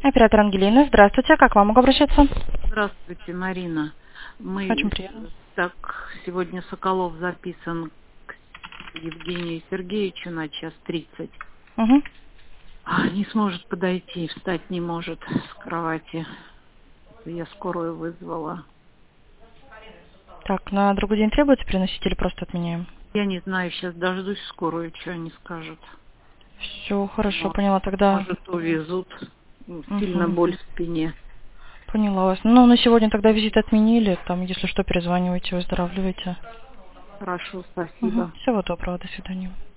Оператор Ангелина, здравствуйте, как к вам могу обращаться? Здравствуйте, Марина. Мы Очень приятно. так сегодня Соколов записан к Евгению Сергеевичу на 1:30. Угу. Не сможет подойти, встать не может с кровати. Я скорую вызвала. Так, на другой день требуется переносить или просто отменяем? Я не знаю, сейчас дождусь скорую, что они скажут. Все, хорошо, Может, поняла тогда. может, увезут. Сильно Угу. боль в спине. Поняла вас. Ну, на сегодня тогда визит отменили, там, если что, перезванивайте, выздоравливайте. Хорошо, Угу. спасибо. Всего доброго, до свидания.